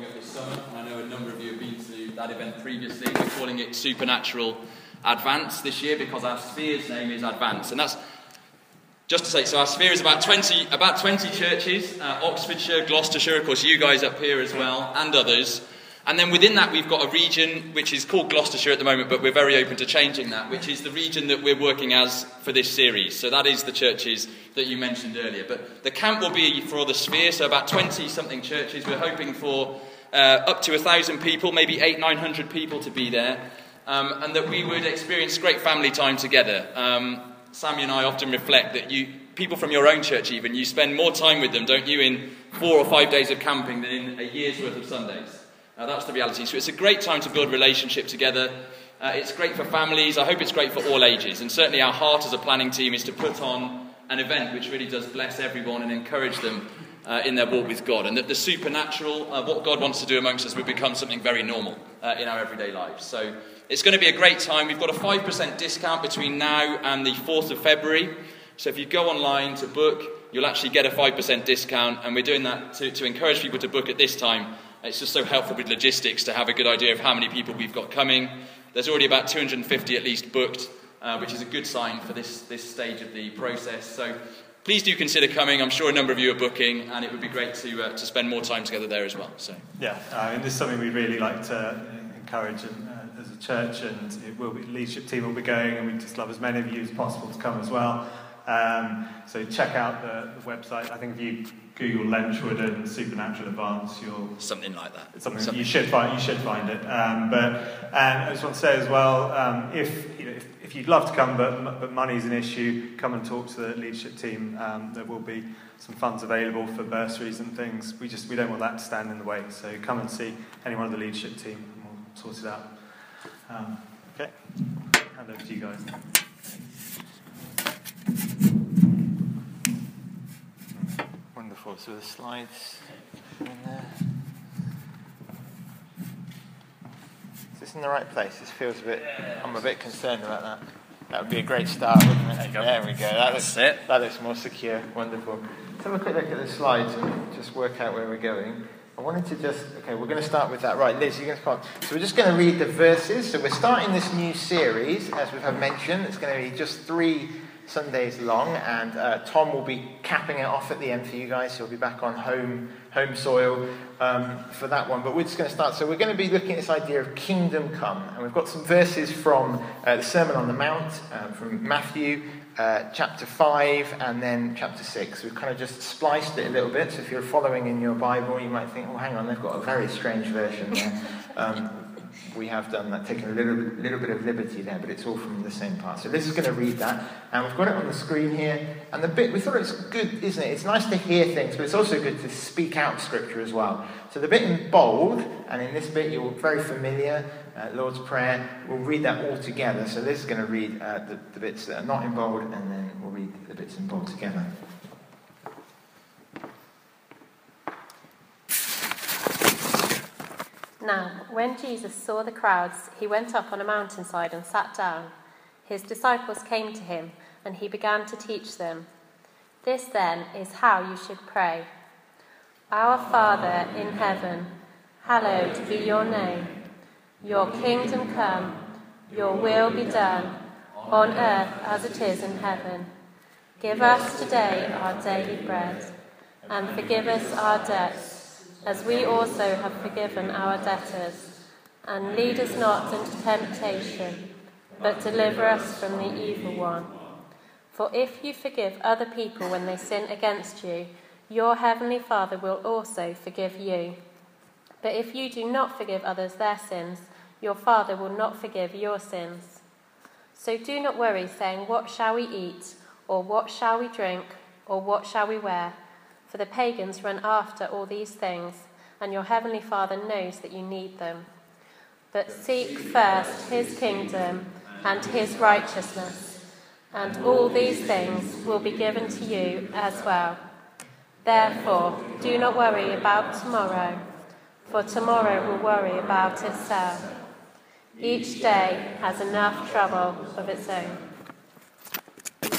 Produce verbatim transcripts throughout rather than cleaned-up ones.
coming up this summer, and I know a number of you have been to that event previously. We're calling it Supernatural Advance this year because our sphere's name is Advance, and that's just to say. So our sphere is about twenty, about twenty churches, uh, Oxfordshire, Gloucestershire, of course, you guys up here as well, and others. And then within that, we've got a region which is called Gloucestershire at the moment, but we're very open to changing that, which is the region that we're working as for this series. So that is the churches that you mentioned earlier. But the camp will be for the sphere, so about twenty-something churches. We're hoping for uh, up to one thousand people, maybe eight, nine hundred people to be there, um, and that we would experience great family time together. Um, Sammy and I often reflect that you, people from your own church even, you spend more time with them, don't you, in four or five days of camping than in a year's worth of Sundays. Uh, that's the reality. So it's a great time to build relationship together. Uh, it's great for families. I hope it's great for all ages. And certainly our heart as a planning team is to put on an event which really does bless everyone and encourage them uh, in their walk with God. And that the supernatural, uh, what God wants to do amongst us, will become something very normal uh, in our everyday lives. So it's going to be a great time. We've got a five percent discount between now and the fourth of February. So if you go online to book, you'll actually get a five percent discount. And we're doing that to, to encourage people to book at this time. It's just so helpful with logistics to have a good idea of how many people we've got coming. There's already about two hundred fifty at least booked, uh, which is a good sign for this, this stage of the process. So please do consider coming. I'm sure a number of you are booking, and it would be great to uh, to spend more time together there as well. So yeah, uh, and this is something we really like to encourage and, uh, as a church, and it will be, the leadership team will be going, and we just love as many of you as possible to come as well. Um, so check out the, the website. I think if you Google Lenchwood and Supernatural Advance, you'll something like that. Something, something. you should find. You should find it. Um, but and I just want to say as well, um, if you know, if, if you'd love to come, but but money's an issue, come and talk to the leadership team. Um, there will be some funds available for bursaries and things. We just we don't want that to stand in the way. So come and see any one of the leadership team, and we'll sort it out. Um, okay, hand over to you guys. Wonderful. So the slides in there. Is this in the right place? This feels a bit. I'm a bit concerned about that. That would be a great start, wouldn't it? There, you go. There we go. That looks it. That looks more secure. Wonderful. Let's have a quick look at the slides and just work out where we're going. I wanted to just. Okay, we're going to start with that. Right, Liz, you're going to come. So we're just going to read the verses. So we're starting this new series, as we have mentioned. It's going to be just three Sundays long, and uh, Tom will be capping it off at the end for you guys. He'll be back on home home soil um, for that one. But we're just going to start. So we're going to be looking at this idea of kingdom come, and we've got some verses from uh, the Sermon on the Mount, uh, from Matthew uh, chapter five, and then chapter six. We've kind of just spliced it a little bit. So if you're following in your Bible, you might think, "Oh, hang on, they've got a very strange version there." Um, We have done that, taken a little, little bit of liberty there, but it's all from the same part. So Liz is going to read that, and we've got it on the screen here. And the bit, we thought it's good, isn't it? It's nice to hear things, but it's also good to speak out Scripture as well. So the bit in bold, and in this bit you're very familiar, uh, Lord's Prayer, we'll read that all together. So Liz is going to read uh, the, the bits that are not in bold, and then we'll read the bits in bold together. Now, when Jesus saw the crowds, he went up on a mountainside and sat down. His disciples came to him, and he began to teach them. This, then, is how you should pray. Our Father in heaven, hallowed be your name. Your kingdom come, your will be done, on earth as it is in heaven. Give us today our daily bread, and forgive us our debts, as we also have forgiven our debtors. And lead us not into temptation, but deliver us from the evil one. For if you forgive other people when they sin against you, your heavenly Father will also forgive you. But if you do not forgive others their sins, your Father will not forgive your sins. So do not worry, saying, what shall we eat, or what shall we drink, or what shall we wear? For the pagans run after all these things, and your heavenly Father knows that you need them. But seek first his kingdom and his righteousness, and all these things will be given to you as well. Therefore, do not worry about tomorrow, for tomorrow will worry about itself. Each day has enough trouble of its own.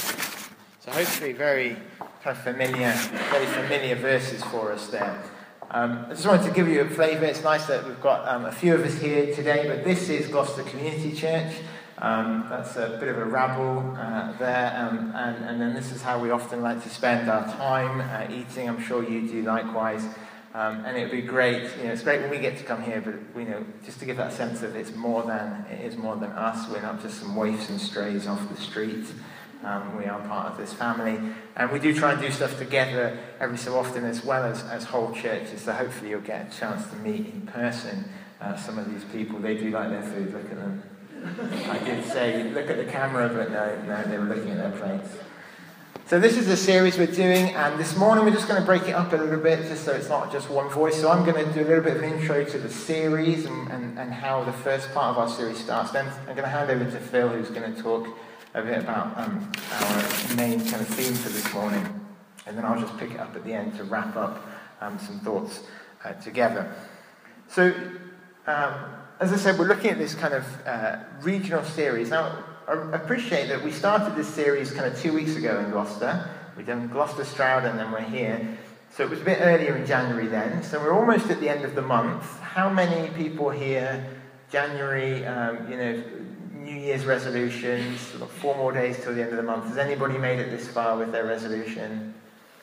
So hopefully very kind of familiar, very familiar verses for us there. Um, I just wanted to give you a flavour. It's nice that we've got um, a few of us here today, but this is Gloucester Community Church. Um, that's a bit of a rabble uh, there, um, and, and then this is how we often like to spend our time uh, eating. I'm sure you do likewise. Um, and it would be great, you know, it's great when we get to come here, but, you know, just to give that sense of it's more than, it is more than us. We're not just some waifs and strays off the street. Um, we are part of this family, and we do try and do stuff together every so often, as well as, as whole churches, so hopefully you'll get a chance to meet in person uh, some of these people. They do like their food, look at them. I did say, look at the camera, but no, no, they were looking at their plates. So this is a series we're doing, and this morning we're just going to break it up a little bit, just so it's not just one voice. So I'm going to do a little bit of an intro to the series and, and, and how the first part of our series starts. Then I'm going to hand over to Phil, who's going to talk a bit about um, our main kind of theme for this morning. And then I'll just pick it up at the end to wrap up um, some thoughts uh, together. So, um, as I said, we're looking at this kind of uh, regional series. Now, I appreciate that we started this series kind of two weeks ago in Gloucester. We've done Gloucester Stroud and then we're here. So it was a bit earlier in January then. So we're almost at the end of the month. How many people here, January, um, you know, New Year's resolutions, we've got four more days till the end of the month. Has anybody made it this far with their resolution?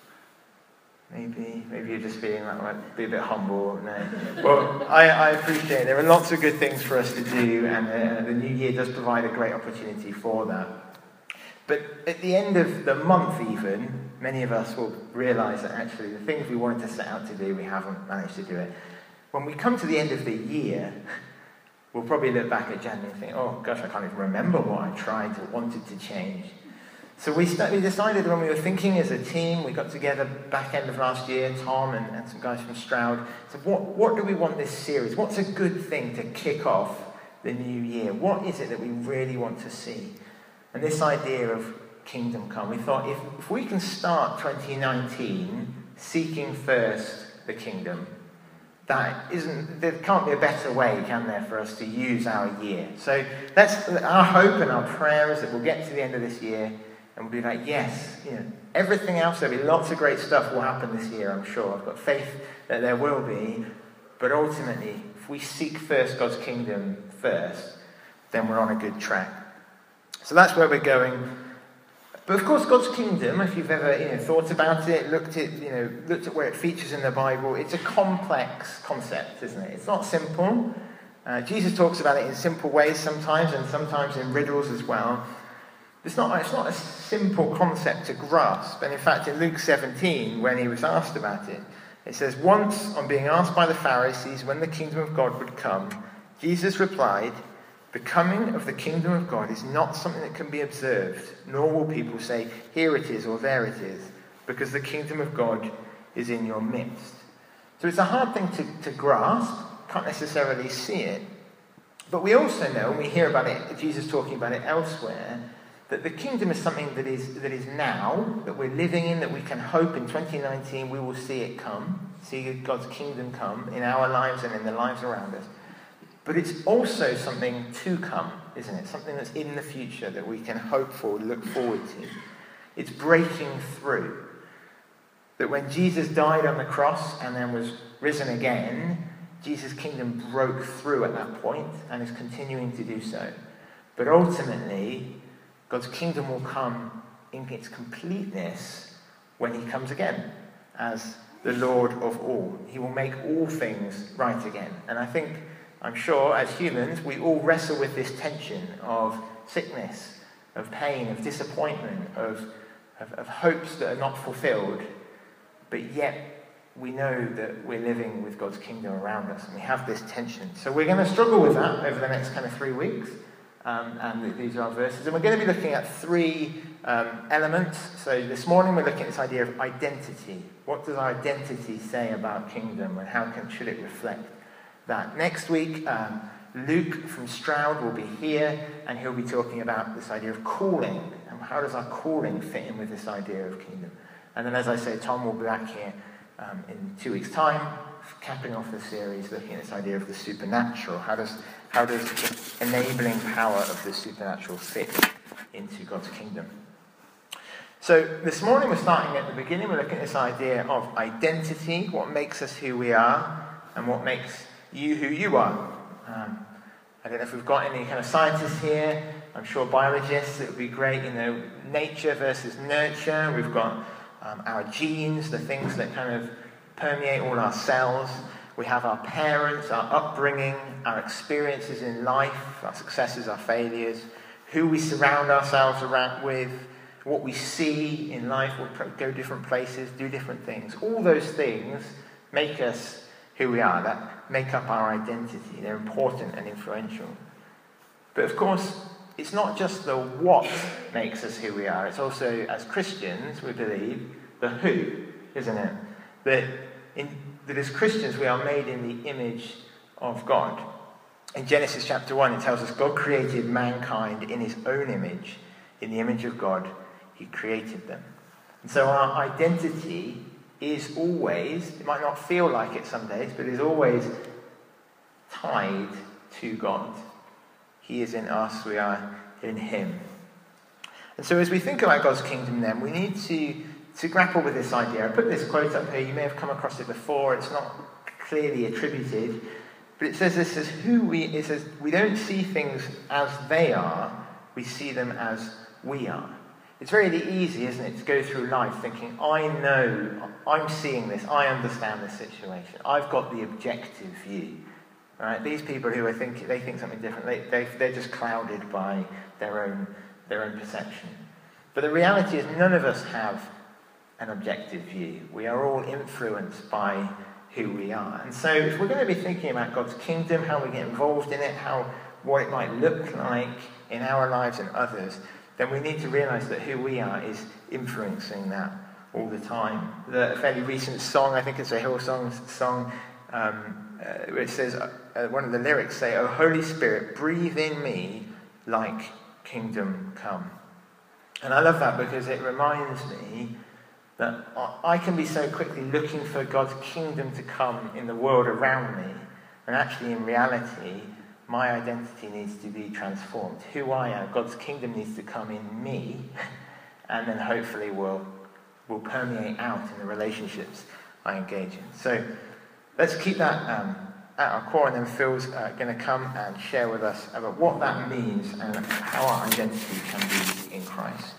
Maybe, maybe you're just feeling like, like be a bit humble. No. Well, I, I appreciate it. There are lots of good things for us to do, and uh, the new year does provide a great opportunity for that. But at the end of the month even, many of us will realise that actually the things we wanted to set out to do, we haven't managed to do it. When we come to the end of the year, we'll probably look back at January and think, oh gosh, I can't even remember what I tried or wanted to change. So we, st- we decided when we were thinking as a team, we got together back end of last year, Tom and, and some guys from Stroud, so what, what do we want this series? What's a good thing to kick off the new year? What is it that we really want to see? And this idea of kingdom come, we thought if, if we can start twenty nineteen seeking first the kingdom, that isn't, there can't be a better way, can there, for us to use our year. So that's our hope and our prayer is that we'll get to the end of this year and we'll be like, yes, you know, everything else, there'll be lots of great stuff will happen this year, I'm sure. I've got faith that there will be. But ultimately, if we seek first God's kingdom first, then we're on a good track. So that's where we're going. But of course, God's kingdom, if you've ever you know, thought about it, looked at, you know, looked at where it features in the Bible, it's a complex concept, isn't it? It's not simple. Uh, Jesus talks about it in simple ways sometimes, and sometimes in riddles as well. It's not, it's not a simple concept to grasp. And in fact, in Luke seventeen, when he was asked about it, it says, once, on being asked by the Pharisees when the kingdom of God would come, Jesus replied, the coming of the kingdom of God is not something that can be observed, nor will people say, here it is or there it is, because the kingdom of God is in your midst. So it's a hard thing to, to grasp, can't necessarily see it. But we also know, and we hear about it, Jesus talking about it elsewhere, that the kingdom is something that is that is now, that we're living in, that we can hope in twenty nineteen we will see it come, see God's kingdom come in our lives and in the lives around us. But it's also something to come, isn't it? Something that's in the future that we can hope for, look forward to. It's breaking through. That when Jesus died on the cross and then was risen again, Jesus' kingdom broke through at that point and is continuing to do so. But ultimately, God's kingdom will come in its completeness when he comes again as the Lord of all. He will make all things right again. And I think, I'm sure, as humans, we all wrestle with this tension of sickness, of pain, of disappointment, of, of, of hopes that are not fulfilled. But yet, we know that we're living with God's kingdom around us, and we have this tension. So we're going to struggle with that over the next kind of three weeks. Um, and these are our verses. And we're going to be looking at three um, elements. So this morning we're looking at this idea of identity. What does our identity say about kingdom, and how can, should it reflect that? Next week, um, Luke from Stroud will be here, and he'll be talking about this idea of calling, and how does our calling fit in with this idea of kingdom. And then, as I say, Tom will be back here um, in two weeks' time, capping off the series, looking at this idea of the supernatural. How does how does the enabling power of the supernatural fit into God's kingdom? So this morning we're starting at the beginning. We're looking at this idea of identity, what makes us who we are, and what makes you who you are. Um, I don't know if we've got any kind of scientists here. I'm sure biologists, it would be great, you know, nature versus nurture. We've got um, our genes, the things that kind of permeate all our cells. We have our parents, our upbringing, our experiences in life, our successes, our failures, who we surround ourselves around with, what we see in life. We'll go different places, do different things. All those things make us who we are, that make up our identity. They're important and influential. But of course, it's not just the what makes us who we are. It's also, as Christians, we believe, the who, isn't it? That, in, that as Christians, we are made in the image of God. In Genesis chapter one, it tells us God created mankind in his own image. In the image of God, he created them. And so our identity is always, it might not feel like it some days, but is always tied to God. He is in us, we are in him. And so as we think about God's kingdom then, we need to, to grapple with this idea. I put this quote up here, you may have come across it before, it's not clearly attributed, but it says this as who we, it says, we don't see things as they are, we see them as we are. It's very easy, isn't it, to go through life thinking, I know, I'm seeing this, I understand this situation, I've got the objective view. Right? These people who I think they think something different, they, they, they're just clouded by their own, their own perception. But the reality is none of us have an objective view. We are all influenced by who we are. And so if we're going to be thinking about God's kingdom, how we get involved in it, how what it might look like in our lives and others, then we need to realise that who we are is influencing that all the time. The fairly recent song, I think it's a Hillsong song, um, uh, where it says, uh, one of the lyrics say, "Oh Holy Spirit, breathe in me like kingdom come." And I love that because it reminds me that I can be so quickly looking for God's kingdom to come in the world around me, and actually in reality, my identity needs to be transformed. Who I am, God's kingdom needs to come in me, and then hopefully will will permeate out in the relationships I engage in. So let's keep that um, at our core, and then Phil's uh, going to come and share with us about what that means and how our identity can be in Christ.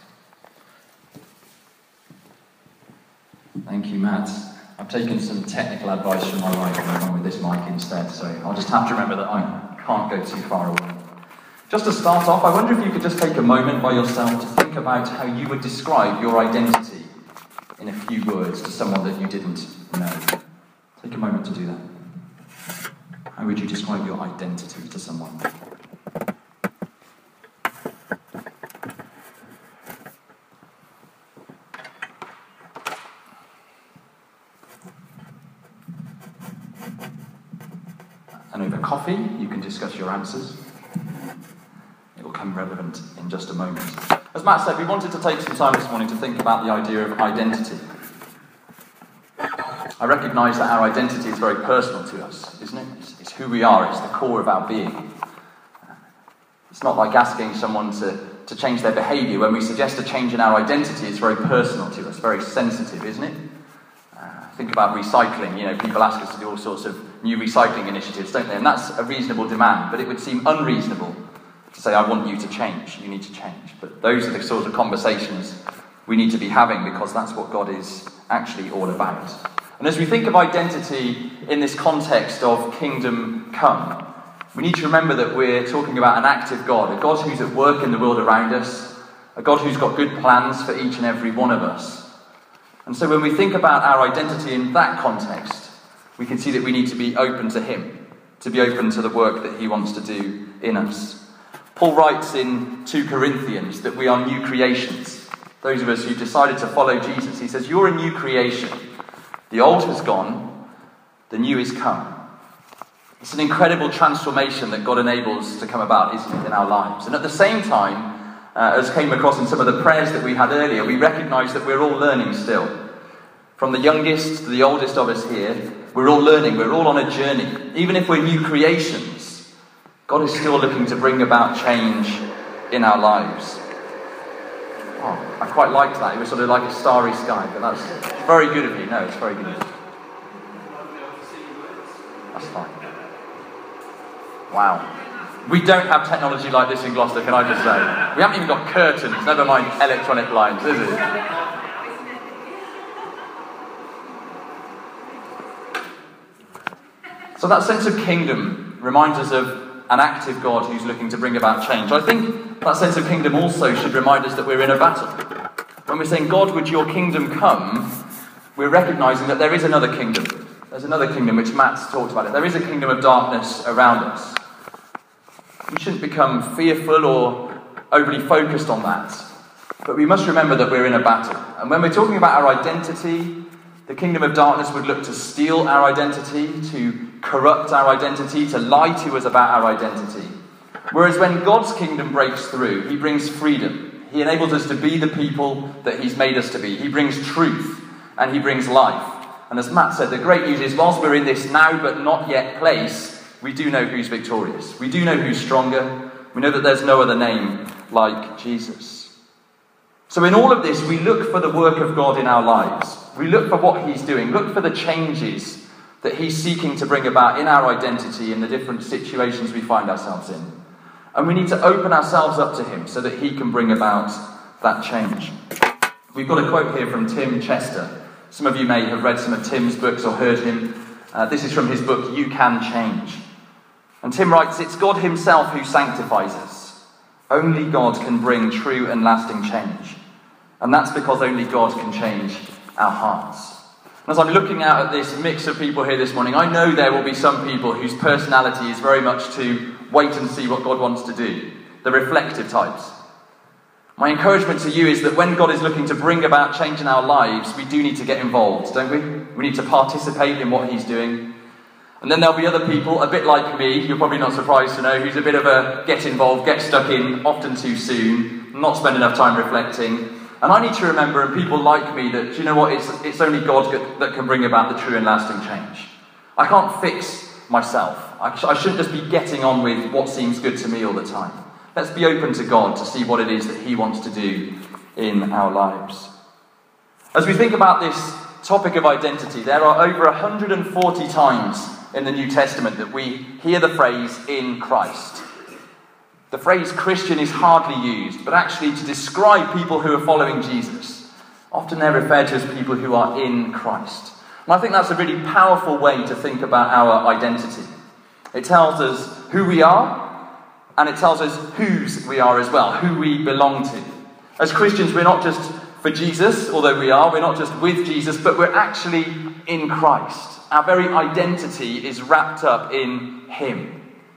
Thank you, Matt. I've taken some technical advice from my wife and I've gone with this mic instead, so I'll just have to remember that I can't go too far away. Just to start off, I wonder if you could just take a moment by yourself to think about how you would describe your identity in a few words to someone that you didn't know. Take a moment to do that. How would you describe your identity to someone? And over coffee, you can discuss your answers. It will come relevant in just a moment. As Matt said, we wanted to take some time this morning to think about the idea of identity. I recognise that our identity is very personal to us, isn't it? It's, it's who we are, it's the core of our being. It's not like asking someone to, to change their behaviour. When we suggest a change in our identity, it's very personal to us, very sensitive, isn't it? Uh, think about recycling. You know, people ask us to do all sorts of new recycling initiatives, don't they? And that's a reasonable demand, but it would seem unreasonable to say, I want you to change, you need to change. But those are the sort of conversations we need to be having, because that's what God is actually all about. And as we think of identity in this context of kingdom come, we need to remember that we're talking about an active God, a God who's at work in the world around us, a God who's got good plans for each and every one of us. And so when we think about our identity in that context, we can see that we need to be open to him, to be open to the work that he wants to do in us. Paul writes in Second Corinthians that we are new creations. Those of us who've decided to follow Jesus, he says, you're a new creation. The old has gone, the new is come. It's an incredible transformation that God enables to come about, isn't it, in our lives? And at the same time, uh, as came across in some of the prayers that we had earlier, we recognise that we're all learning still. From the youngest to the oldest of us here, we're all learning, we're all on a journey. Even if we're new creations, God is still looking to bring about change in our lives. Oh, I quite liked that. It was sort of like a starry sky, but that's very good of you. No, it's very good of you. That's fine. Wow. We don't have technology like this in Gloucester, can I just say? We haven't even got curtains, never mind electronic lines, is it? So that sense of kingdom reminds us of an active God who's looking to bring about change. I think that sense of kingdom also should remind us that we're in a battle. When we're saying, God, would your kingdom come, we're recognising that there is another kingdom. There's another kingdom, which Matt's talked about it. There is a kingdom of darkness around us. We shouldn't become fearful or overly focused on that. But we must remember that we're in a battle. And when we're talking about our identity, the kingdom of darkness would look to steal our identity, to corrupt our identity, to lie to us about our identity. Whereas when God's kingdom breaks through, he brings freedom. He enables us to be the people that he's made us to be. He brings truth and he brings life. And as Matt said, the great news is whilst we're in this now but not yet place, we do know who's victorious. We do know who's stronger. We know that there's no other name like Jesus. So in all of this, we look for the work of God in our lives. We look for what he's doing. Look for the changes that he's seeking to bring about in our identity in the different situations we find ourselves in. And we need to open ourselves up to him so that he can bring about that change. We've got a quote here from Tim Chester. Some of you may have read some of Tim's books or heard him. Uh, this is from his book, You Can Change. And Tim writes, "It's God himself who sanctifies us. Only God can bring true and lasting change. And that's because only God can change our hearts." And as I'm looking out at this mix of people here this morning, I know there will be some people whose personality is very much to wait and see what God wants to do. The reflective types. My encouragement to you is that when God is looking to bring about change in our lives, we do need to get involved, don't we? We need to participate in what he's doing. And then there'll be other people, a bit like me, you're probably not surprised to know, who's a bit of a get involved, get stuck in, often too soon, not spend enough time reflecting. And I need to remember, and people like me, that, you know what, it's, it's only God that can bring about the true and lasting change. I can't fix myself. I, sh- I shouldn't just be getting on with what seems good to me all the time. Let's be open to God to see what it is that he wants to do in our lives. As we think about this topic of identity, there are over one hundred forty times in the New Testament that we hear the phrase, "in Christ." The phrase Christian is hardly used, but actually to describe people who are following Jesus. Often they're referred to as people who are in Christ. And I think that's a really powerful way to think about our identity. It tells us who we are, and it tells us whose we are as well, who we belong to. As Christians, we're not just for Jesus, although we are, we're not just with Jesus, but we're actually in Christ. Our very identity is wrapped up in him.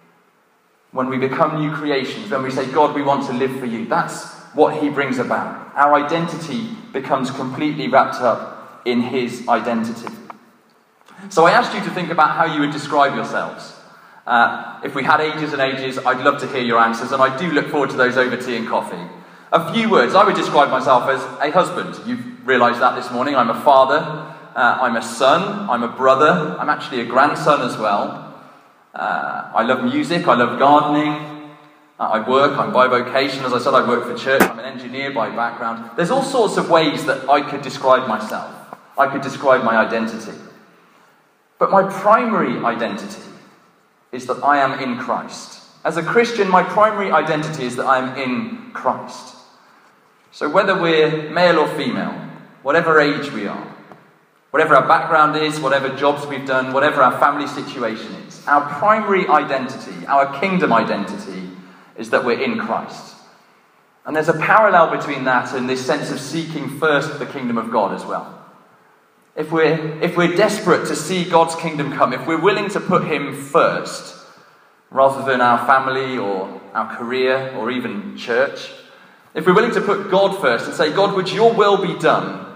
When we become new creations, when we say, God, we want to live for you, that's what he brings about. Our identity becomes completely wrapped up in his identity. So I asked you to think about how you would describe yourselves. Uh, if we had ages and ages, I'd love to hear your answers, and I do look forward to those over tea and coffee. A few words. I would describe myself as a husband. You've realised that this morning. I'm a father. Uh, I'm a son. I'm a brother. I'm actually a grandson as well. Uh, I love music. I love gardening. Uh, I work. I'm bivocation. As I said, I work for church. I'm an engineer by background. There's all sorts of ways that I could describe myself. I could describe my identity. But my primary identity is that I am in Christ. As a Christian, my primary identity is that I am in Christ. So whether we're male or female, whatever age we are, whatever our background is, whatever jobs we've done, whatever our family situation is, our primary identity, our kingdom identity, is that we're in Christ. And there's a parallel between that and this sense of seeking first the kingdom of God as well. If we're, if we're desperate to see God's kingdom come, if we're willing to put him first, rather than our family or our career or even church, if we're willing to put God first and say, God, would your will be done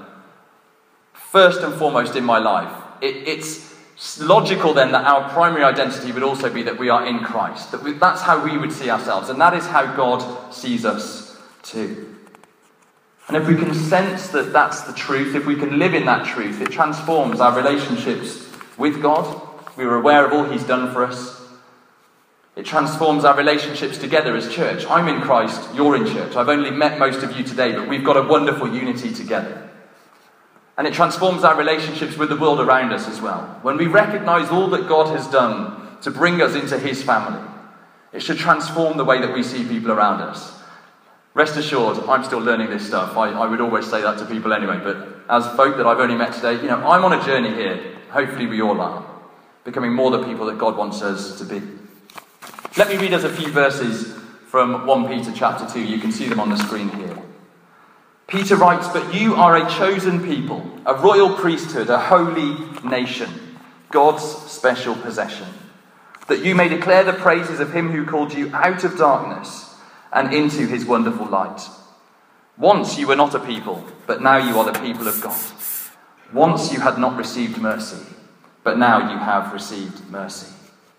first and foremost in my life, it, it's logical then that our primary identity would also be that we are in Christ. That we, that's how we would see ourselves, and that is how God sees us too. And if we can sense that that's the truth, if we can live in that truth, it transforms our relationships with God. We're aware of all he's done for us. It transforms our relationships together as church. I'm in Christ, you're in church. I've only met most of you today, but we've got a wonderful unity together. And it transforms our relationships with the world around us as well. When we recognise all that God has done to bring us into his family, it should transform the way that we see people around us. Rest assured, I'm still learning this stuff. I, I would always say that to people anyway, but as folk that I've only met today, you know, I'm on a journey here. Hopefully we all are. Becoming more the people that God wants us to be. Let me read us a few verses from First Peter chapter two. You can see them on the screen here. Peter writes, "But you are a chosen people, a royal priesthood, a holy nation, God's special possession, that you may declare the praises of him who called you out of darkness and into his wonderful light. Once you were not a people, but now you are the people of God. Once you had not received mercy, but now you have received mercy."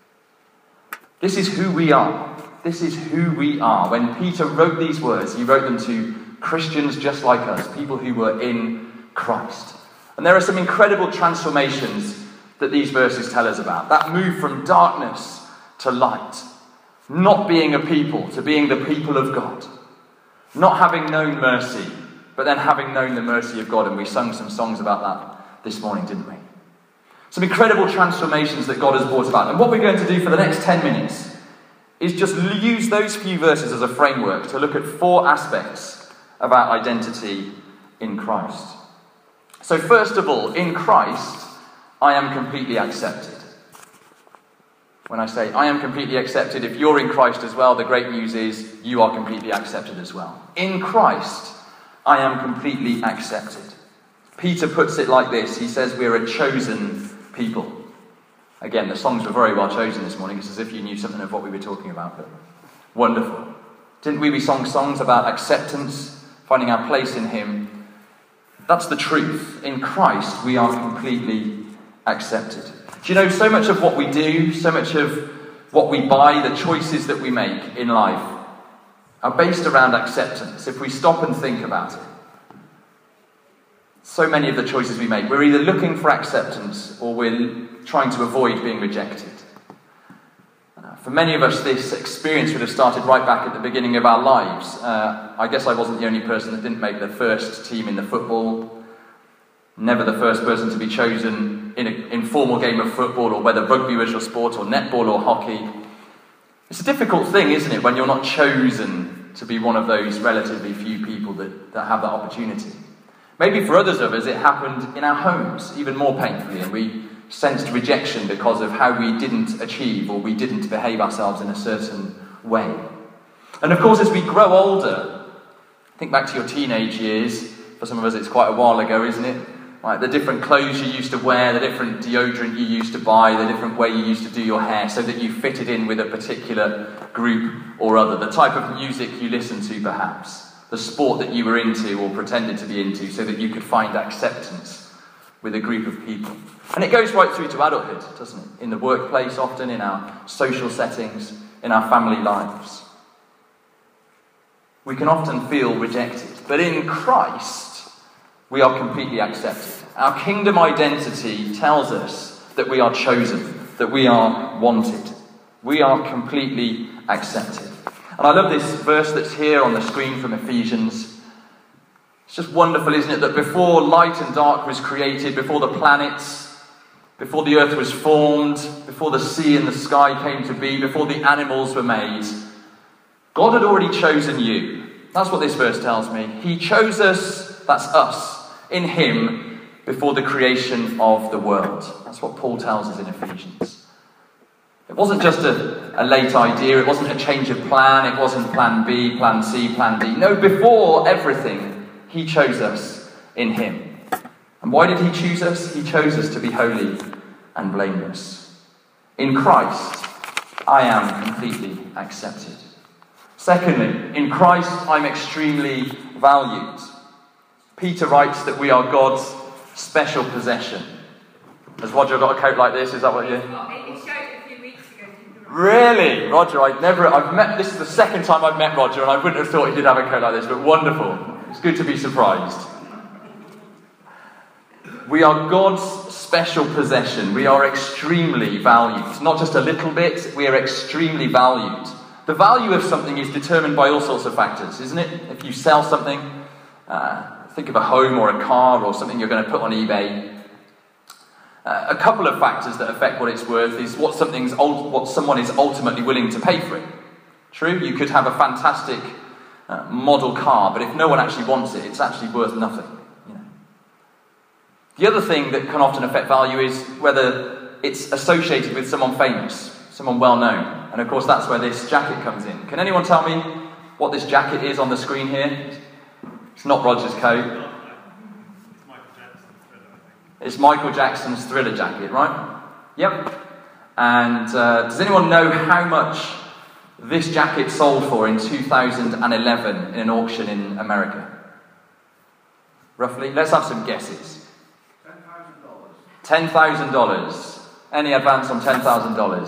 This is who we are. This is who we are. When Peter wrote these words, he wrote them to Christians just like us, people who were in Christ. And there are some incredible transformations that these verses tell us about. That move from darkness to light. Not being a people to being the people of God. Not having known mercy, but then having known the mercy of God. And we sung some songs about that this morning, didn't we? Some incredible transformations that God has brought about. And what we're going to do for the next ten minutes is just use those few verses as a framework to look at four aspects of our identity in Christ. So first of all, in Christ, I am completely accepted. When I say I am completely accepted, if you're in Christ as well, the great news is you are completely accepted as well. In Christ, I am completely accepted. Peter puts it like this. He says we're a chosen people. Again, the songs were very well chosen this morning. It's as if you knew something of what we were talking about. But wonderful. Didn't we? We sung songs about acceptance, finding our place in him. That's the truth. In Christ, we are completely accepted. Do you know, so much of what we do, so much of what we buy, the choices that we make in life are based around acceptance. If we stop and think about it. So many of the choices we make, we're either looking for acceptance or we're trying to avoid being rejected. For many of us, this experience would have started right back at the beginning of our lives. Uh, I guess I wasn't the only person that didn't make the first team in the football. Never the first person to be chosen in an informal game of football, or whether rugby was your sport, or netball or hockey. It's a difficult thing, isn't it, when you're not chosen to be one of those relatively few people that, that have that opportunity. Maybe for others of us, it happened in our homes, even more painfully, and we sensed rejection because of how we didn't achieve or we didn't behave ourselves in a certain way. And of course, as we grow older, think back to your teenage years. For some of us, it's quite a while ago, isn't it? Like the different clothes you used to wear, the different deodorant you used to buy, the different way you used to do your hair so that you fitted in with a particular group or other, the type of music you listened to perhaps, the sport that you were into or pretended to be into so that you could find acceptance with a group of people. And it goes right through to adulthood, doesn't it? In the workplace often, in our social settings, in our family lives. We can often feel rejected. But in Christ, we are completely accepted. Our kingdom identity tells us that we are chosen, that we are wanted. We are completely accepted. And I love this verse that's here on the screen from Ephesians. It's just wonderful, isn't it, that before light and dark was created, before the planets, before the earth was formed, before the sea and the sky came to be, before the animals were made, God had already chosen you. That's what this verse tells me. He chose us, that's us, in him before the creation of the world. That's what Paul tells us in Ephesians. It wasn't just a, a late idea, it wasn't a change of plan, it wasn't plan B, plan C, plan D. No, before everything, he chose us in him. And why did he choose us? He chose us to be holy and blameless. In Christ, I am completely accepted. Secondly, in Christ, I'm extremely valued. Peter writes that we are God's special possession. Has Roger got a coat like this? Is that what you... Really? Roger, I'd never, I've met, this is the second time I've met Roger and I wouldn't have thought he did have a coat like this, but wonderful. It's good to be surprised. We are God's special possession. We are extremely valued. Not just a little bit, we are extremely valued. The value of something is determined by all sorts of factors, isn't it? If you sell something, uh, think of a home or a car or something you're going to put on eBay. Uh, a couple of factors that affect what it's worth is what something's ult- what someone is ultimately willing to pay for it. True, you could have a fantastic uh, model car, but if no one actually wants it, it's actually worth nothing. You know. The other thing that can often affect value is whether it's associated with someone famous, someone well known. And of course that's where this jacket comes in. Can anyone tell me what this jacket is on the screen here? It's not Roger's coat. It's Michael Jackson's Thriller jacket, right? Yep. And uh, does anyone know how much this jacket sold for in two thousand eleven in an auction in America? Roughly? Let's have some guesses. ten thousand dollars. ten thousand dollars. Any advance on ten thousand dollars?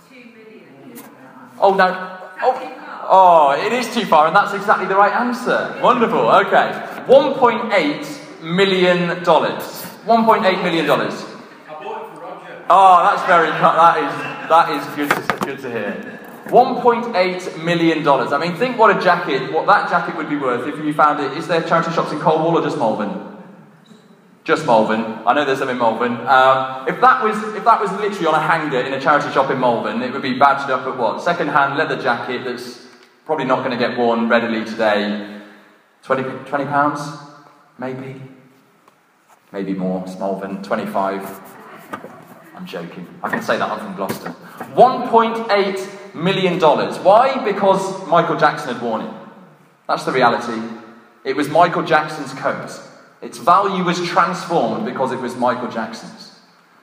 Oh, no. Oh, oh, it is too far, and that's exactly the right answer. Wonderful. Okay. one point eight million dollars. one point eight million dollars. I bought it for Roger. Oh, that's very, that is, that is good to, good to hear. one point eight million dollars. I mean, think what a jacket, what that jacket would be worth if you found it. Is there charity shops in Cornwall or just Malvern? Just Malvern. I know there's some in Malvern. Um, if that was if that was literally on a hanger in a charity shop in Malvern, it would be badged up at what? Second-hand leather jacket that's probably not going to get worn readily today. twenty, twenty pounds? Maybe. Maybe more. It's Malvern. twenty-five. I'm joking. I can say that I'm from Gloucester. one point eight million dollars. Why? Because Michael Jackson had worn it. That's the reality. It was Michael Jackson's coat. Its value was transformed because it was Michael Jackson's.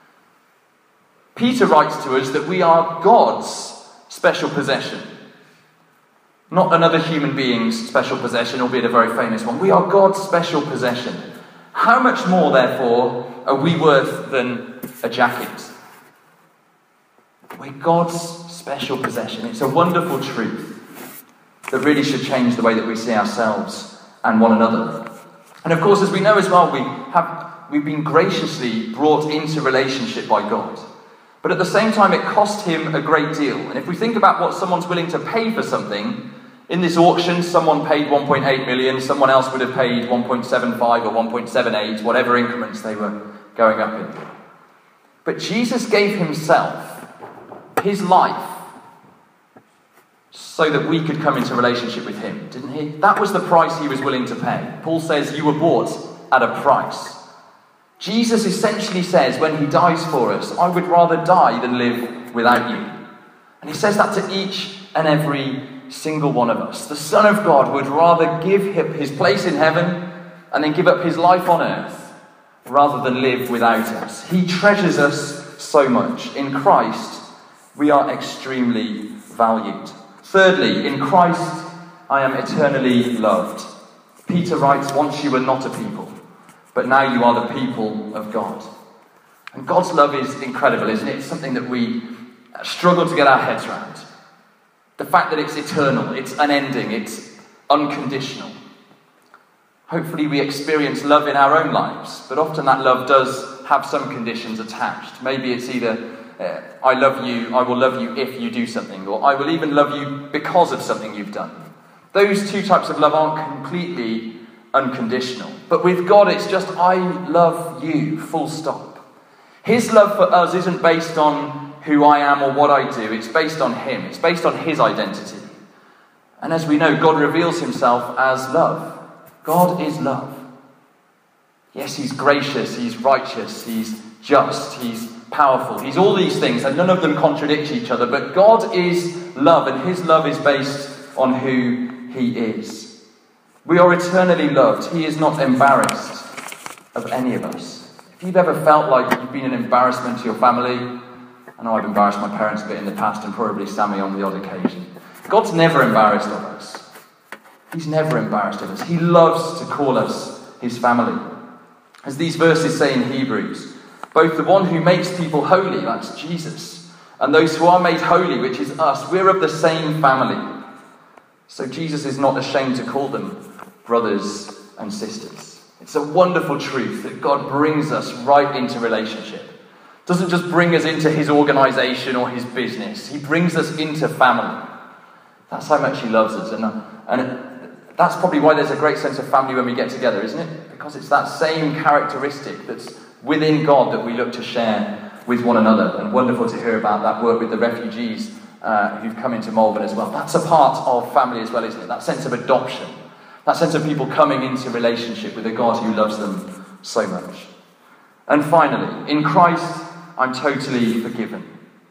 Peter writes to us that we are God's special possession. Not another human being's special possession, albeit a very famous one. We are God's special possession. How much more, therefore, are we worth than a jacket? We're God's special possession. It's a wonderful truth that really should change the way that we see ourselves and one another. And of course, as we know as well, we have, we've been graciously brought into relationship by God. But at the same time, it cost him a great deal. And if we think about what someone's willing to pay for something, in this auction, someone paid one point eight million, someone else would have paid one point seven five or one point seven eight, whatever increments they were going up in. But Jesus gave himself, his life, so that we could come into relationship with him, didn't he? That was the price he was willing to pay. Paul says, you were bought at a price. Jesus essentially says, when he dies for us, I would rather die than live without you. And he says that to each and every single one of us. The Son of God would rather give him his place in heaven and then give up his life on earth rather than live without us. He treasures us so much. In Christ, we are extremely valued. Thirdly, in Christ, I am eternally loved. Peter writes, once you were not a people, but now you are the people of God. And God's love is incredible, isn't it? It's something that we struggle to get our heads around. The fact that it's eternal, it's unending, it's unconditional. Hopefully we experience love in our own lives, but often that love does have some conditions attached. Maybe it's either Uh, I love you, I will love you if you do something, or I will even love you because of something you've done. Those two types of love aren't completely unconditional. But with God, it's just, I love you, full stop. His love for us isn't based on who I am or what I do, it's based on him, it's based on his identity. And as we know, God reveals himself as love. God is love. Yes, he's gracious, he's righteous, he's just, he's powerful. He's all these things, and none of them contradict each other, but God is love, and his love is based on who he is. We are eternally loved. He is not embarrassed of any of us. If you've ever felt like you've been an embarrassment to your family, I know I've embarrassed my parents a bit in the past, and probably Sammy on the odd occasion. God's never embarrassed of us. He's never embarrassed of us. He loves to call us his family. As these verses say in Hebrews, both the one who makes people holy, that's Jesus, and those who are made holy, which is us, we're of the same family. So Jesus is not ashamed to call them brothers and sisters. It's a wonderful truth that God brings us right into relationship. Doesn't just bring us into his organisation or his business. He brings us into family. That's how much he loves us. And, and that's probably why there's a great sense of family when we get together, isn't it? Because it's that same characteristic that's within God that we look to share with one another. And wonderful to hear about that work with the refugees uh, who've come into Malvern as well. That's a part of family as well, isn't it? That sense of adoption. That sense of people coming into relationship with a God who loves them so much. And finally, in Christ, I'm totally forgiven.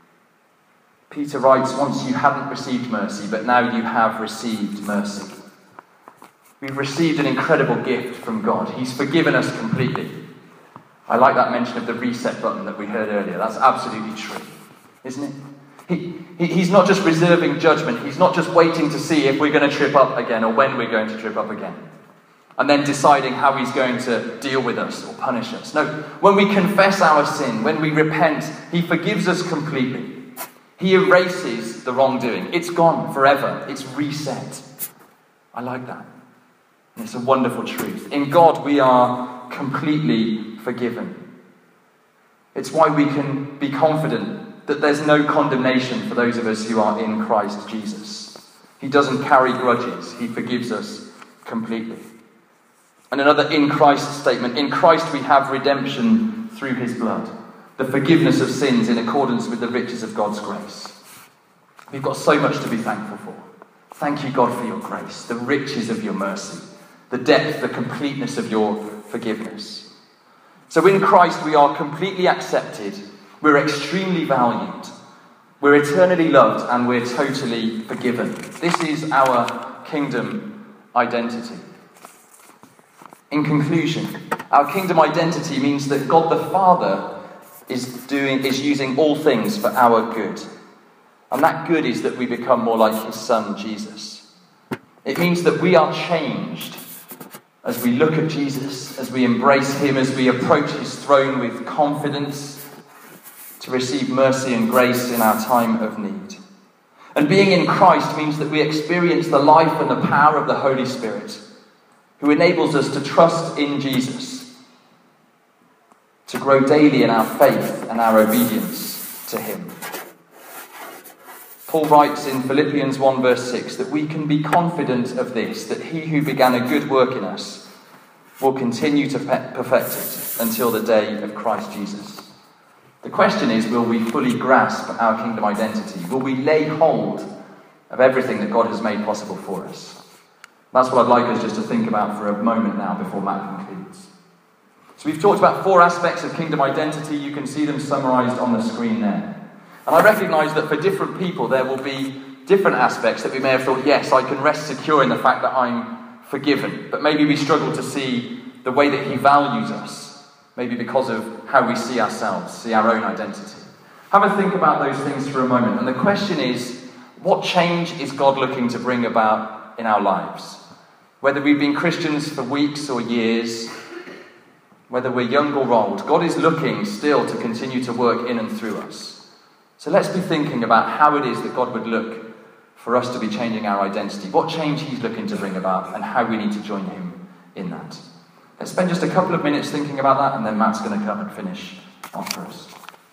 Peter writes, once you hadn't received mercy, but now you have received mercy. We've received an incredible gift from God. He's forgiven us completely. I like that mention of the reset button that we heard earlier. That's absolutely true, isn't it? He, he, he's not just reserving judgment. He's not just waiting to see if we're going to trip up again or when we're going to trip up again, and then deciding how he's going to deal with us or punish us. No, when we confess our sin, when we repent, he forgives us completely. He erases the wrongdoing. It's gone forever. It's reset. I like that. And it's a wonderful truth. In God, we are completely forgiven. It's why we can be confident that there's no condemnation for those of us who are in Christ Jesus. He doesn't carry grudges. He forgives us completely. And another in Christ statement. In Christ we have redemption through his blood. The forgiveness of sins in accordance with the riches of God's grace. We've got so much to be thankful for. Thank you, God, for your grace, the riches of your mercy, the depth, the completeness of your forgiveness. So in Christ we are completely accepted, we're extremely valued, we're eternally loved, and we're totally forgiven. This is our kingdom identity. In conclusion, our kingdom identity means that God the Father is doing is using all things for our good. And that good is that we become more like his son, Jesus. It means that we are changed as we look at Jesus, as we embrace him, as we approach his throne with confidence to receive mercy and grace in our time of need. And being in Christ means that we experience the life and the power of the Holy Spirit, who enables us to trust in Jesus, to grow daily in our faith and our obedience to him. Paul writes in Philippians one verse six that we can be confident of this, that he who began a good work in us will continue to perfect it until the day of Christ Jesus. The question is, will we fully grasp our kingdom identity? Will we lay hold of everything that God has made possible for us? That's what I'd like us just to think about for a moment now before Matt concludes. So we've talked about four aspects of kingdom identity. You can see them summarised on the screen there. And I recognise that for different people there will be different aspects that we may have thought, yes, I can rest secure in the fact that I'm forgiven. But maybe we struggle to see the way that he values us, maybe because of how we see ourselves, see our own identity. Have a think about those things for a moment. And the question is, what change is God looking to bring about in our lives? Whether we've been Christians for weeks or years, whether we're young or old, God is looking still to continue to work in and through us. So let's be thinking about how it is that God would look for us to be changing our identity, what change he's looking to bring about, and how we need to join him in that. Let's spend just a couple of minutes thinking about that, and then Matt's going to come and finish off for us.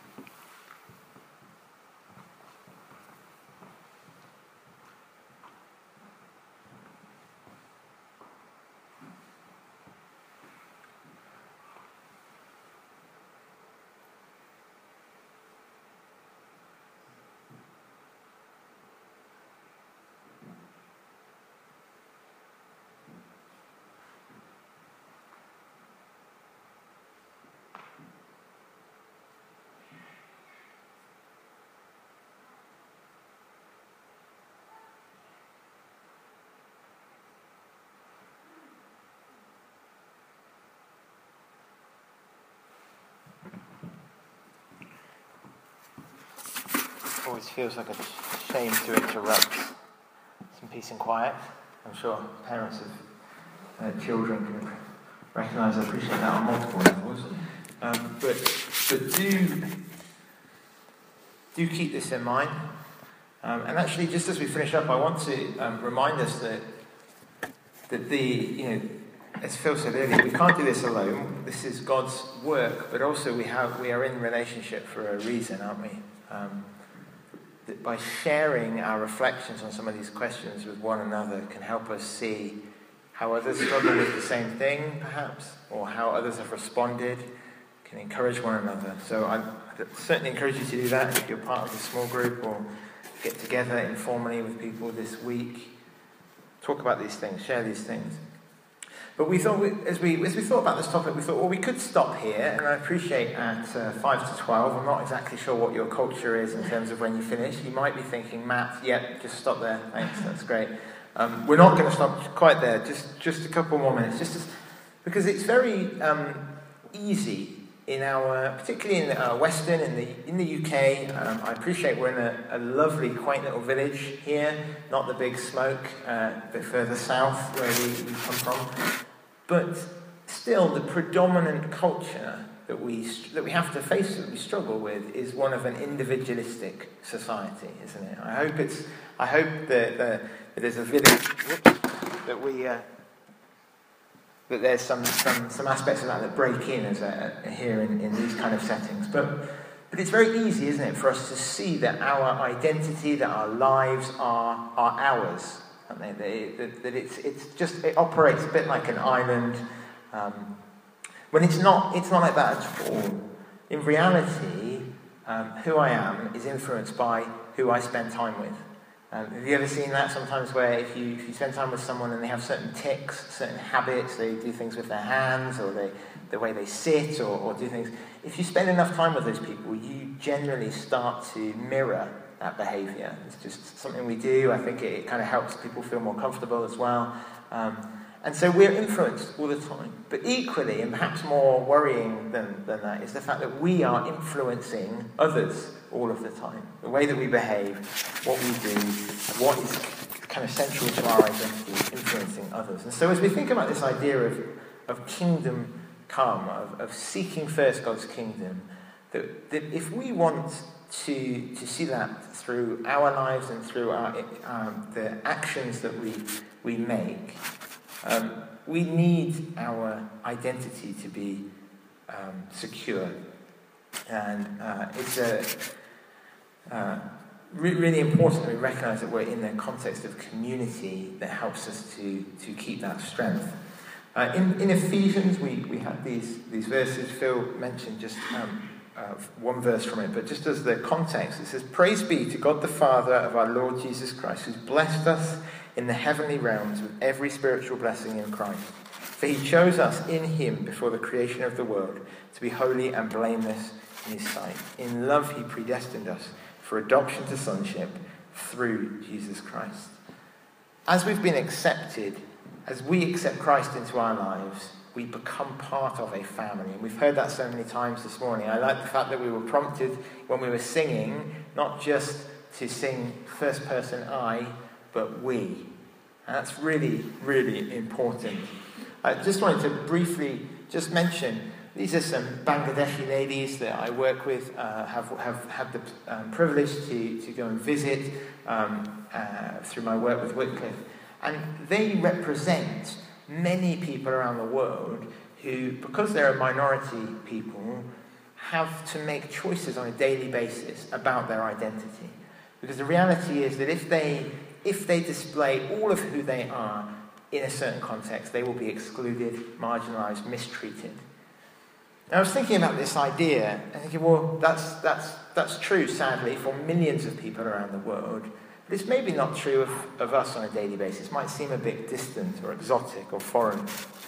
Always feels like a shame to interrupt some peace and quiet. I'm sure parents of uh, children can recognise and appreciate that on multiple levels. Um, but but do do keep this in mind. Um, and actually, just as we finish up, I want to um, remind us that that the you know as Phil said earlier, we can't do this alone. This is God's work, but also we have we are in relationship for a reason, aren't we? Um, that by sharing our reflections on some of these questions with one another can help us see how others struggle with the same thing, perhaps, or how others have responded, can encourage one another. So I certainly encourage you to do that if you're part of a small group or get together informally with people this week. Talk about these things, share these things. But we thought, we, as we as we thought about this topic, we thought, well, we could stop here, and I appreciate at uh, five to twelve, I'm not exactly sure what your culture is in terms of when you finish. You might be thinking, Matt, yep, just stop there, thanks, that's great. Um, we're not going to stop quite there, just, just a couple more minutes, just as, because it's very um, easy in our, particularly in uh, Western, in the in the U K, um, I appreciate we're in a, a lovely, quaint little village here, not the big smoke, uh, a bit further south where we, we come from. But still, the predominant culture that we that we have to face, that we struggle with, is one of an individualistic society, isn't it? I hope it's. I hope that, that, that there's a village whoops, that we. Uh, that there's some, some, some aspects of that that break in as a, a, here in, in these kind of settings. But, but it's very easy, isn't it, for us to see that our identity, that our lives are, are ours, aren't they? That, that, that it's, it's just, it operates a bit like an island. Um, when it's not, it's not like that at all. In reality, um, who I am is influenced by who I spend time with. Um, have you ever seen that sometimes where if you, if you spend time with someone and they have certain tics, certain habits, they do things with their hands or they, the way they sit or, or do things, if you spend enough time with those people, you generally start to mirror that behaviour. It's just something we do. I think it, it kind of helps people feel more comfortable as well. Um, and so we're influenced all the time. But equally, and perhaps more worrying than, than that, is the fact that we are influencing others all of the time. The way that we behave, what we do, what is kind of central to our identity, influencing others. And so as we think about this idea of, of kingdom come, of, of seeking first God's kingdom, that, that if we want to, to see that through our lives and through our, um, the actions that we, we make, um, we need our identity to be um, secure. And uh, it's a... Uh, re- really important that we recognise that we're in the context of community that helps us to, to keep that strength. Uh, in, in Ephesians, we, we have these, these verses. Phil mentioned just um, uh, one verse from it, but just as the context, it says, "Praise be to God the Father of our Lord Jesus Christ, who's blessed us in the heavenly realms with every spiritual blessing in Christ. For he chose us in him before the creation of the world to be holy and blameless in his sight. In love he predestined us for adoption to sonship through Jesus Christ." As we've been accepted, as we accept Christ into our lives, we become part of a family. And we've heard that so many times this morning. I like the fact that we were prompted when we were singing, not just to sing first person I, but we. And that's really, really important. I just wanted to briefly just mention, these are some Bangladeshi ladies that I work with, uh, have have had the um, privilege to, to go and visit um, uh, through my work with Wycliffe. And they represent many people around the world who, because they're a minority people, have to make choices on a daily basis about their identity. Because the reality is that if they if they display all of who they are in a certain context, they will be excluded, marginalised, mistreated. I was thinking about this idea, and thinking, well, that's that's that's true, sadly, for millions of people around the world. But it's maybe not true of, of us on a daily basis. It might seem a bit distant or exotic or foreign.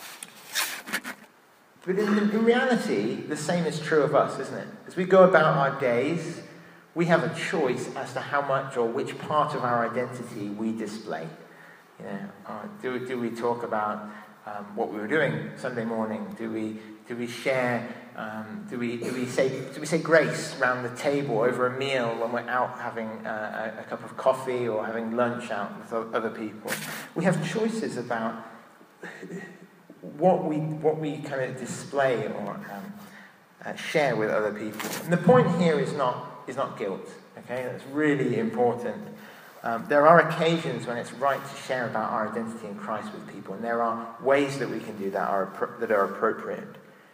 But in, in reality, the same is true of us, isn't it? As we go about our days, we have a choice as to how much or which part of our identity we display. You know, uh, do, do we talk about um, what we were doing Sunday morning? Do we do we share? Um, do we do we say do we say grace around the table over a meal when we're out having uh, a, a cup of coffee or having lunch out with other people? We have choices about what we what we kind of display or um, uh, share with other people. And the point here is not is not guilt. Okay, that's really important. Um, there are occasions when it's right to share about our identity in Christ with people, and there are ways that we can do that are, that are appropriate.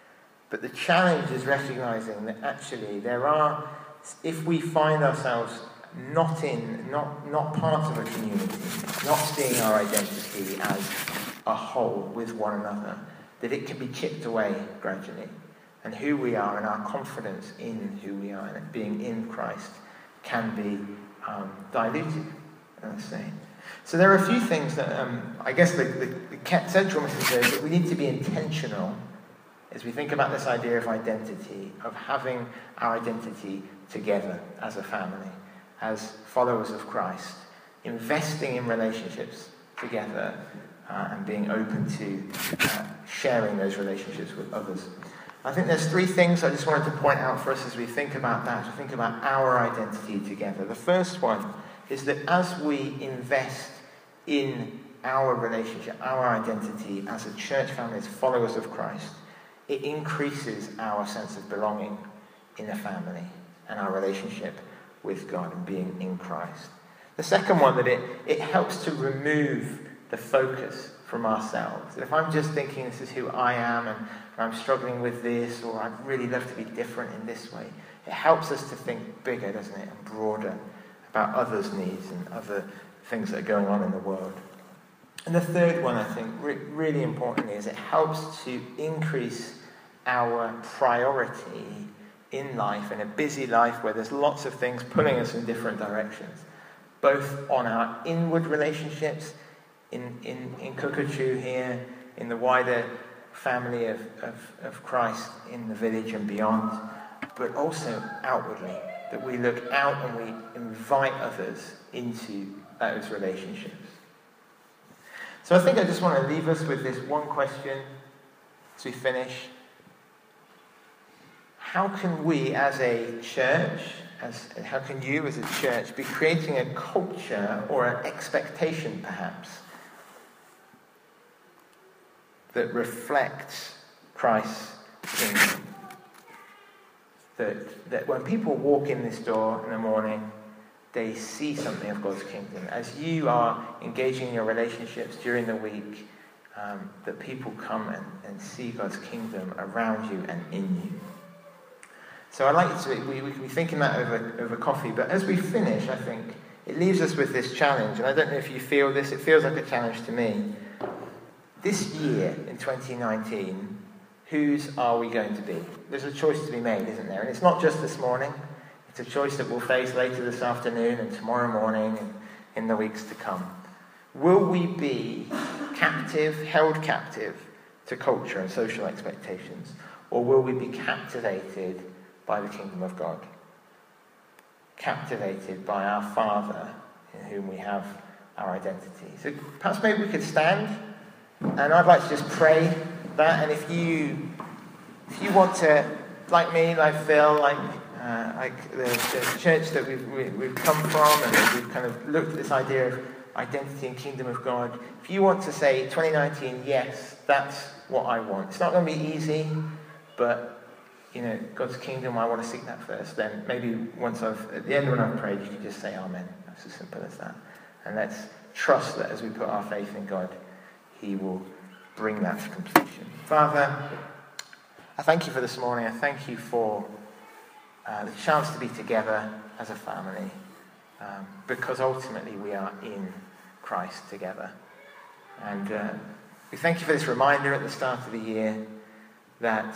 But the challenge is recognizing that actually there are, if we find ourselves not in, not, not part of a community, not seeing our identity as a whole with one another, that it can be chipped away gradually. And who we are and our confidence in who we are and being in Christ can be um, diluted, let's say. So there are a few things that, um, I guess the, the, the central message is that we need to be intentional as we think about this idea of identity, of having our identity together as a family, as followers of Christ, investing in relationships together uh, and being open to uh, sharing those relationships with others. I think there's three things I just wanted to point out for us as we think about that, to think about our identity together. The first one is that as we invest in our relationship, our identity as a church family, as followers of Christ, it increases our sense of belonging in a family and our relationship with God and being in Christ. The second one, that it, it helps to remove the focus from ourselves. That if I'm just thinking this is who I am and I'm struggling with this, or I'd really love to be different in this way, it helps us to think bigger, doesn't it, and broader about others' needs and other things that are going on in the world. And the third one, I think, re- really importantly, is it helps to increase our priority in life, in a busy life where there's lots of things pulling us in different directions, both on our inward relationships, in, in, in Kukatru here, in the wider family of, of, of Christ in the village and beyond, but also outwardly, that we look out and we invite others into those relationships. So I think I just want to leave us with this one question as we finish. How can we as a church, as how can you as a church be creating a culture or an expectation perhaps that reflects Christ's kingdom? That, that when people walk in this door in the morning, they see something of God's kingdom. As you are engaging in your relationships during the week, um, that people come and, and see God's kingdom around you and in you. So I'd like you to, we, we can be thinking that over, over coffee, but as we finish, I think, it leaves us with this challenge, and I don't know if you feel this, it feels like a challenge to me. This year, in twenty nineteen, whose are we going to be? There's a choice to be made, isn't there? And it's not just this morning. It's a choice that we'll face later this afternoon and tomorrow morning and in the weeks to come. Will we be captive, held captive to culture and social expectations? Or will we be captivated by the kingdom of God? Captivated by our Father in whom we have our identity. So perhaps maybe we could stand, and I'd like to just pray that. And if you if you want to, like me, like Phil, like uh, like the, the church that we've we, we've come from, and that we've kind of looked at this idea of identity and kingdom of God. If you want to say twenty nineteen, yes, that's what I want. It's not going to be easy, but you know, God's kingdom, I want to seek that first. Then maybe once I've, at the end when I've prayed, you can just say amen. That's as simple as that. And let's trust that as we put our faith in God, He will bring that to completion. Father, I thank you for this morning. I thank you for uh, the chance to be together as a family, um, because ultimately we are in Christ together. And uh, we thank you for this reminder at the start of the year that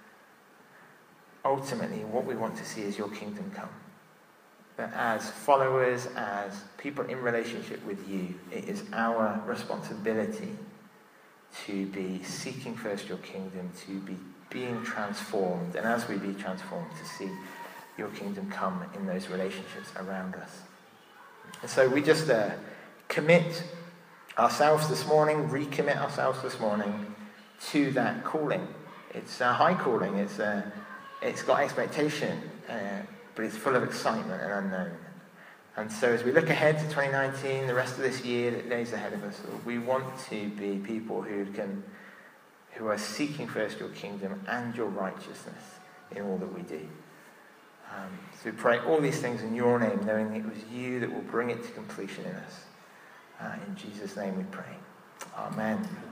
ultimately what we want to see is your kingdom come. That as followers, as people in relationship with you, it is our responsibility to be seeking first your kingdom, to be being transformed, and as we be transformed, to see your kingdom come in those relationships around us. And so we just uh, commit ourselves this morning, recommit ourselves this morning to that calling. It's a high calling. It's a It's got expectation, uh, but it's full of excitement and unknown. And so as we look ahead to twenty nineteen, the rest of this year that lays ahead of us, we want to be people who can, who are seeking first your kingdom and your righteousness in all that we do. Um, So we pray all these things in your name, knowing that it was you that will bring it to completion in us. Uh, in Jesus' name we pray. Amen.